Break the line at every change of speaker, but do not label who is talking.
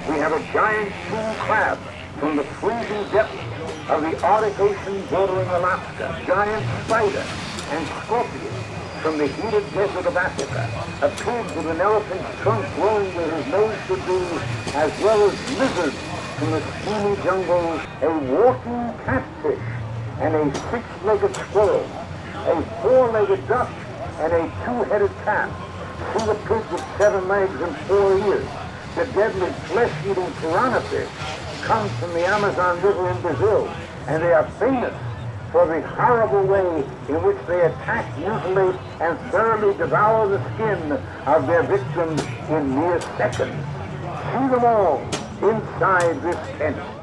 We have a giant king crab from the freezing depths of the Arctic Ocean bordering Alaska, giant spider and scorpion from the heated desert of Africa, a pig with an elephant's trunk growing where his nose should be, as well as lizards from the steamy jungles, a walking catfish and a six-legged squirrel, a four-legged duck and a two-headed cat, see the pig with 7 legs and 4 ears. The deadly flesh-eating piranha fish comes from the Amazon River in Brazil, and they are famous for the horrible way in which they attack, mutilate, and thoroughly devour the skin of their victims in mere seconds. See them all inside this tent.